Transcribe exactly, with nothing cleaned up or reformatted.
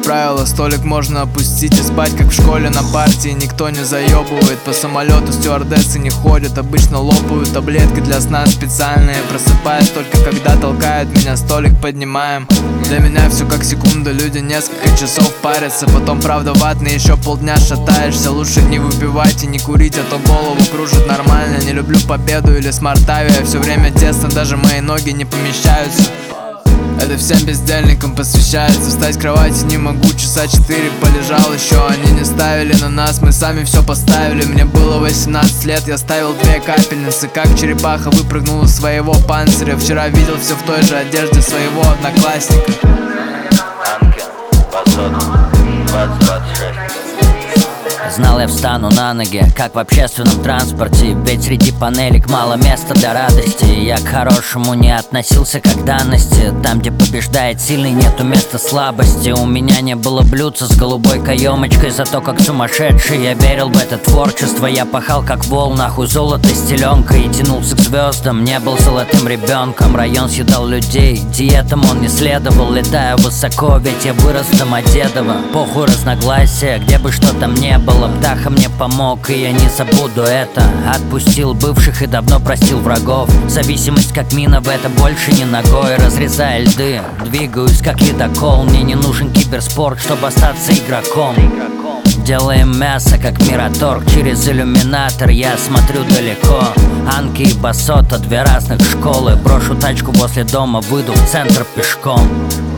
правило, столик можно опустить и спать, как в школе на партии. Никто не заебывает, по самолету стюардессы не ходят. Обычно лопают таблетки для сна специальные. Просыпаюсь только когда толкают меня, столик поднимаем. Для меня все как секунда, люди несколько часов парятся. Потом правда ватный, еще полдня шатаешься. Лучше не выпивать и не курить, а то голову кружит нормально. Не люблю победу или смарт-авиа, все время тесно, даже мои ноги не помещаются. Это всем бездельникам посвящается. Встать с кровати не могу, часа четыре полежал еще. Они не ставили на нас, мы сами все поставили. Мне было восемнадцать лет, я ставил две капельницы. Как черепаха выпрыгнул из своего панциря. Вчера видел все в той же одежде своего одноклассника. Знал, я встану на ноги, как в общественном транспорте. Ведь среди панелек мало места для радости. Я к хорошему не относился как данности. Там, где побеждает сильный, нету места слабости. У меня не было блюдца с голубой каемочкой. Зато как сумасшедший я верил в это творчество. Я пахал как вол, нахуй золото стеленка. И тянулся к звездам, не был золотым ребенком. Район съедал людей, диетам он не следовал. Летаю высоко, ведь я вырос в Домодедово. Похуй разногласия, где бы что там не было. Птаха мне помог, и я не забуду это. Отпустил бывших и давно простил врагов. Зависимость как мина, в это больше не ногой. Разрезая льды, двигаюсь как ледокол. Мне не нужен киберспорт, чтобы остаться игроком. Делаем мясо, как Мираторг. Через иллюминатор я смотрю далеко. Анки и Басота, две разных школы. Брошу тачку возле дома, выйду в центр пешком.